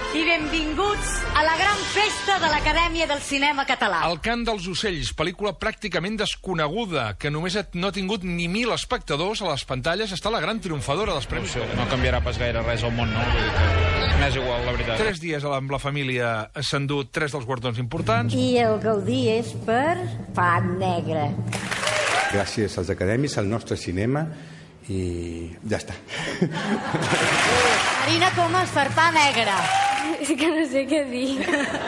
i benvinguts a la gran festa de l'Acadèmia del Cinema Català. El cant dels ocells, pel·lícula pràcticament desconeguda, que només no ha tingut ni 1.000 espectadors a les pantalles, està la gran triomfadora dels premis. No canviarà pas gaire res al món, no? Vull dir que m'és igual, la veritat. 3 dies amb la família s'ha endut 3 dels guardons importants. I el Gaudí és per pa negre. Gràcies als acadèmics, al nostre cinema, i ja està. Marina Comas per pa negre. És que no sé què dir.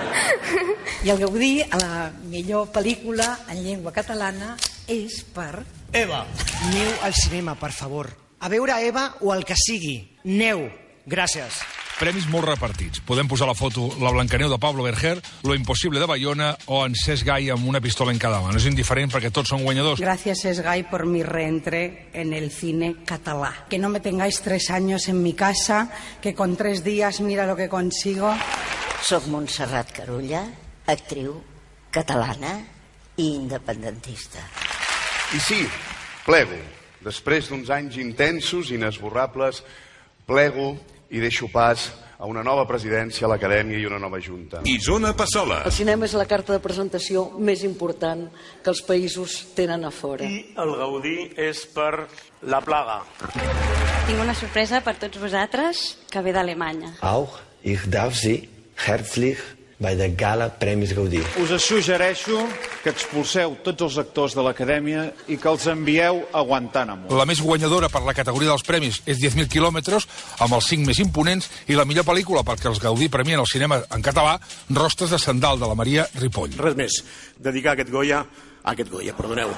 I el Gaudí a la millor pel·lícula en llengua catalana és per... Eva. Neu al cinema, per favor. A veure Eva o el que sigui. Neu. Gràcies. Premis molt repartits. Podem posar la foto La Blancaneu de Pablo Berger, Lo imposible de Bayona o en Cesc Gai amb una pistola en cada mà. No és indiferent perquè tots són guanyadors. Gracias, Cesc Gai, por mi reentré en el cine català. Que no me tengáis 3 años en mi casa, que con 3 días mira lo que consigo. Soc Montserrat Carulla, actriu catalana i independentista. I sí, plego. Després d'uns anys intensos i inesborrables, plego i deixo pas a una nova presidència a l'Acadèmia i una nova junta. Isona Passola. El cinema és la carta de presentació més important que els països tenen a fora. I el Gaudí és per La Plaga. Tinc una sorpresa per tots vosaltres que ve d'Alemanya. Auch ich darf Sie herzlich bei der Gala Premis Gaudí. Us suggereixo que expulseu tots els actors de l'Acadèmia i que els envieu a Guantánamo. La més guanyadora per la categoria dels premis és 10.000 quilòmetres, amb els 5 més imponents, i la millor pel·lícula perquè els Gaudí premien el cinema en català, Rostres de Sandal, de la Maria Ripoll. Res més. Dedicar aquest Goya... perdoneu.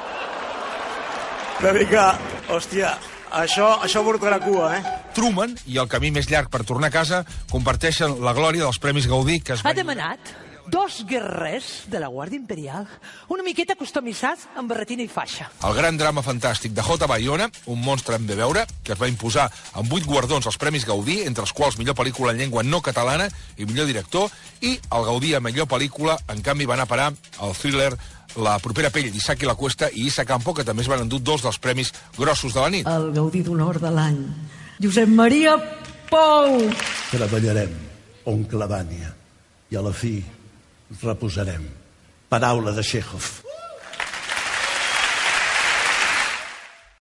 Dedicar... Hòstia, això portarà cua, Truman i El camí més llarg per tornar a casa comparteixen la glòria dels Premis Gaudí que es Ha demanat 2 guerrers de la Guàrdia Imperial, una miqueta customitzats amb barretina i faixa. El gran drama fantàstic de J. Bayona, Un monstre hem de veure, que es va imposar amb 8 guardons als Premis Gaudí, entre els quals millor pel·lícula en llengua no catalana i millor director, i el Gaudí a millor pel·lícula, en canvi, va anar a parar el thriller La propera pell d'Isaac i la Cuesta i Issa Campo, que també es van endur 2 dels premis grossos de la nit. El Gaudí d'honor de l'any, Josep Maria Pou. Treballarem, oncle Vània, i a la fi reposarem. Paraula de Chekhov.